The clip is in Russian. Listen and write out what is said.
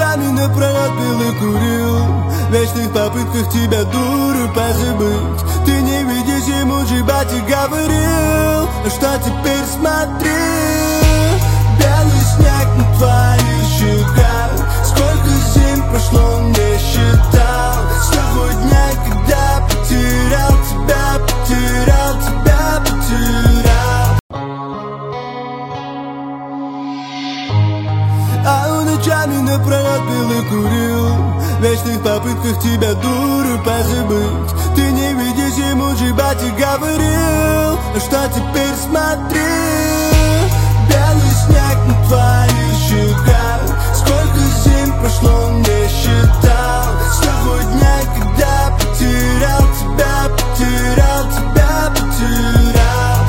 ночами напролет пил и курил, в вечных попытках тебя, дуру, позабыть. Ты не видишь, ему же батя говорил, что теперь смотри. Белый снег на твоих щеках, сколько зим прошло, не считал. С того дня, когда потерял тебя, потерял тебя, потерял. А он ночами напролет пил и курил, в вечных попытках тебя, дуру, позабыть. Ты не видишь, ему же батя говорил, что теперь смотри. Белый снег на твоих щеках, сколько зим прошло, не считал.